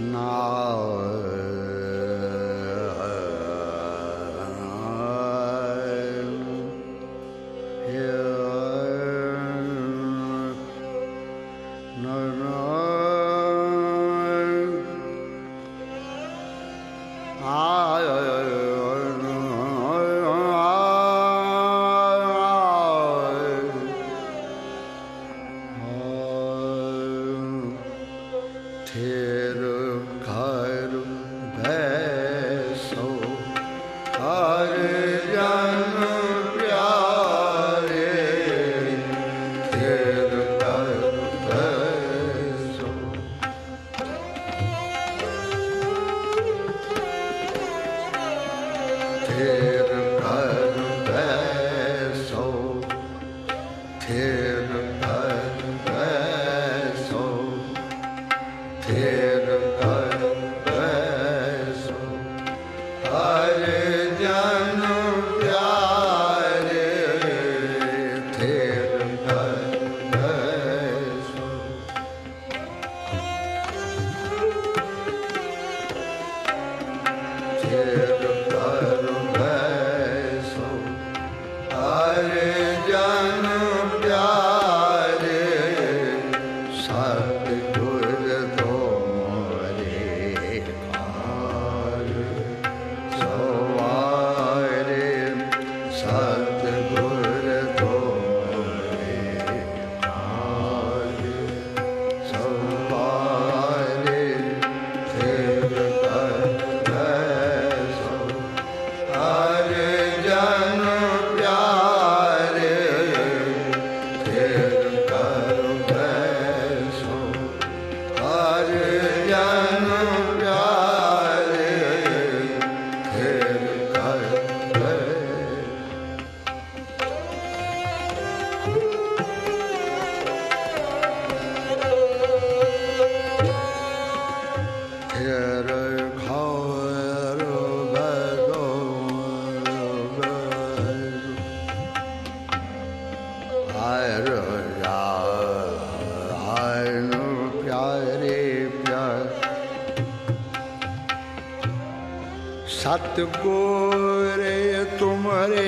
सतगुरे तुम्हारे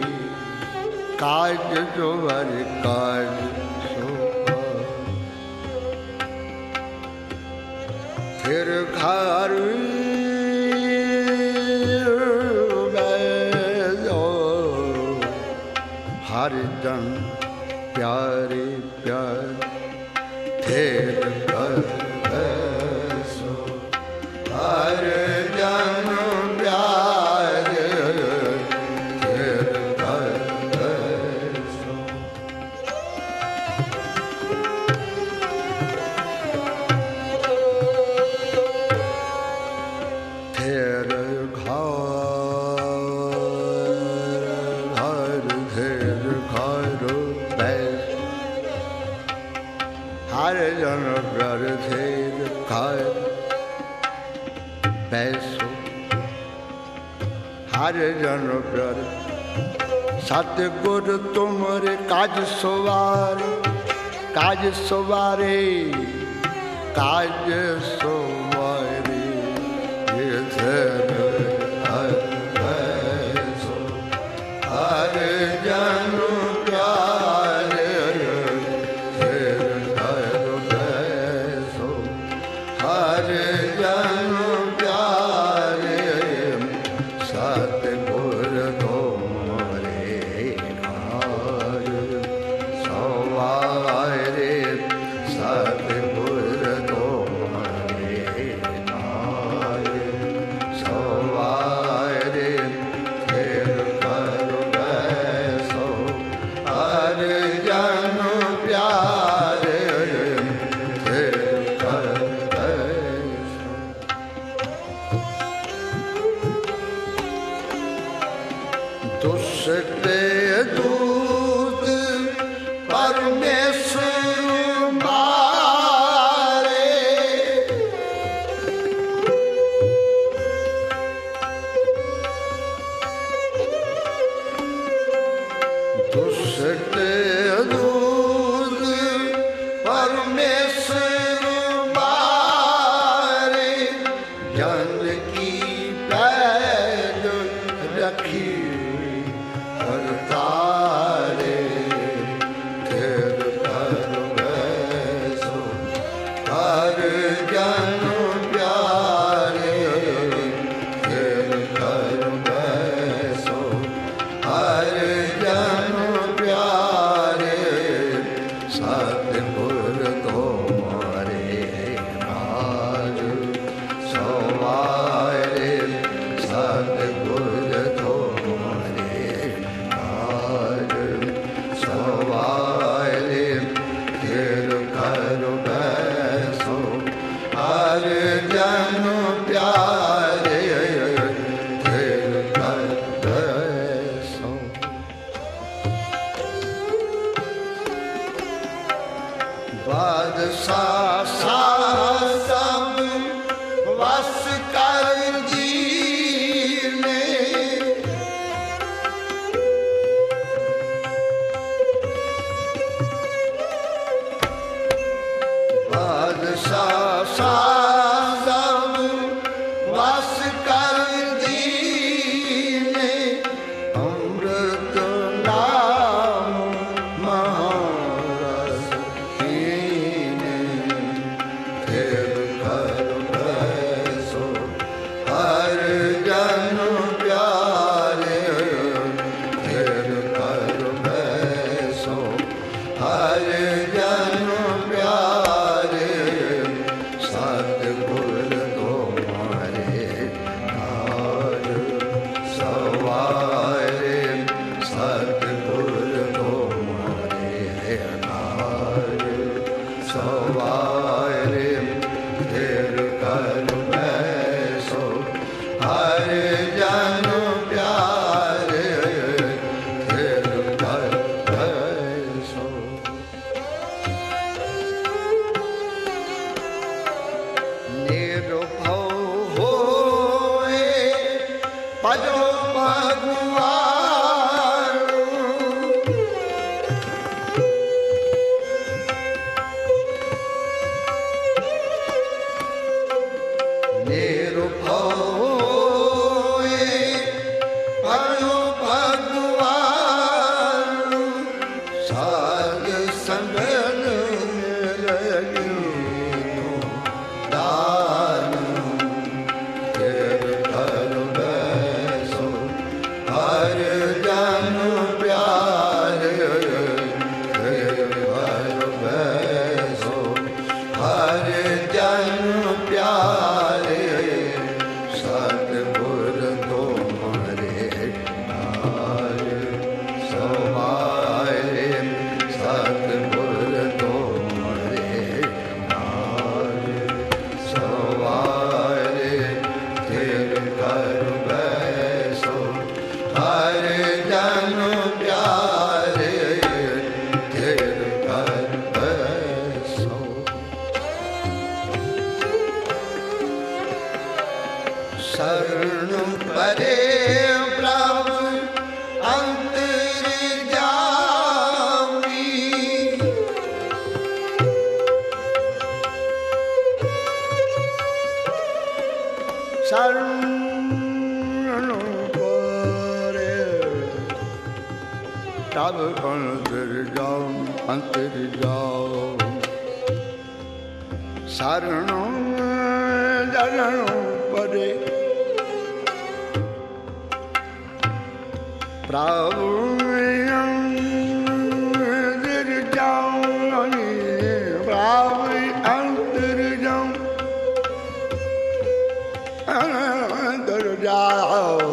काज जोवर काज फिर घर हर जन प्यारे प्यार फिर घर हर जन हर जन प्यार सतगुर तुमरे काज सवारे काज सवारे काज सवारे हर जन प्यारे हर जन So ਸਤਿਗੁਰ ਤੁਮਾਰੇ ਕਾਜ ਸਵਾਰੇ ਸਤਿਗੁਰ ਤੁਮਾਰੇ ਕਾਜ ਸਵਾਰੇ ਫਿਰ ਕਰ ਬੈਸੋ ਹਰ ਜਨ ਪਿਆਰੇ ਫਿਰ ਕਰ ਬੈਸੋ ਬਾਦਸ਼ਾਹ ਸਭ ਵਸ ਕਰ ਜੀਨੇ ਬਾਦਸ਼ਾਹ ਸਭ ਵਸ ਕਰ ਜੀਨੇ ਅੰਮ੍ਰਿਤ ਨਾਮ ਮਹਾਰਸ ਪੀਨੇ ਫਿਰ ਕਰ ਬੈਸੋ ਹਰ ਜਨ ਪਿਆਰੇ ਫਿਰ ਕਰ ਬੈਸੋ ਹਰ ਜਨ ਪਿਆਰੇ ਸਤਿਗੁਰ ਤੁਮਾਰੇ ਕਾਜ ਸਵਾਰੇ ਸਤਿਗੁਰ ਤੁਮਾਰੇ ਕਾਜ ਸਵਾਰੇ ਫਿਰ ਕਰ ਬੈਸੋ ਹਰ ਜਨ ਪਿਆਰੇ ਫਿਰ ਕਰ ਬੈਸੋ ਨਿਰਭਉ ਹੋਏ ਭਜੋ ਭਗਵਾਨ ਨਿਰਭਉ ਹੋਏ ਭਜੋ ਭਗਵਾਨ ਸਾਧ ਸੰਗਨ ਮਿਲਿਓ ਦਾਨ ਫਿਰ ਕਰ ਬੈਸੋ ਹਰ ਜਨ ਪਿਆਰੇ ਫਿਰ ਕਰ ਬੈਸੋ ਹਰ ਜਨ ਪਿਆਰੇ ਸਤਿਗੁਰ ਤੁਮਾਰੇ ਕਾਜ ਸਵਾਰੇ ਸਤਿਗੁਰ ਤੁਮਾਰੇ ਕਾਜ ਸਵਾਰੇ ਫਿਰ ਕਰ ਬੈਸੋ ਹਰ ਜਨ ਪਿਆਰੇ ਫਿਰ ਕਰ ਬੈਸੋ शरण परे प्रभु अंतर जामी शरण परे तब अंतर जाओ अंतर जाओ शरण शरण परे प्रभु अंतर जाओ प्रभु अंतर जाओ अंतर जाओ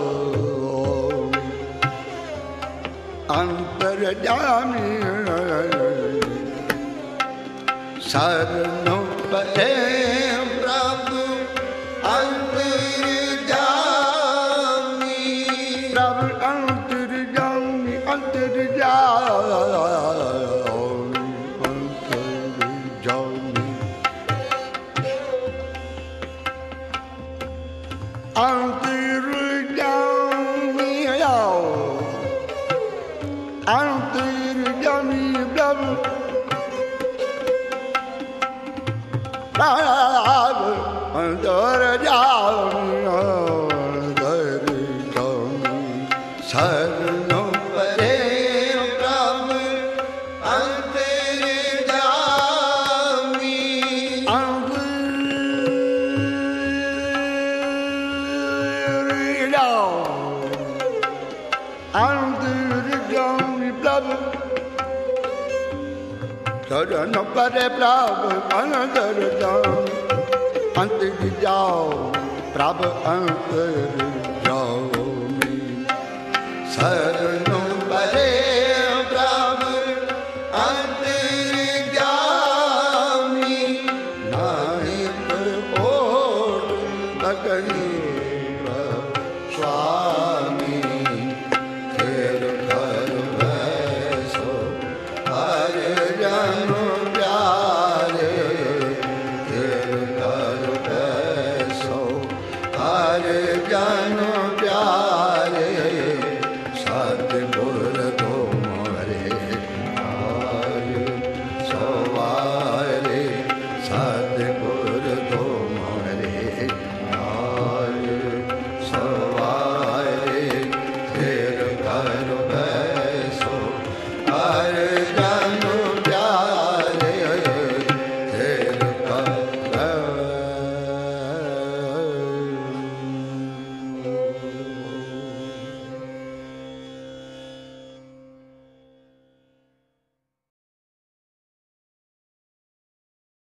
अंतर जामी शरण परे प्रभु अंतर जामी प्रभु अंतर जामी अंतर जामी अंतर जामी अंतर जामी प्रभु अंतर जामी शरण परे प्रभु अंतर जामी अंतर जामी प्रभु शरण परे प्रभु अंतर जामी अंतर जाओ प्रभु अंतर जाओ शरण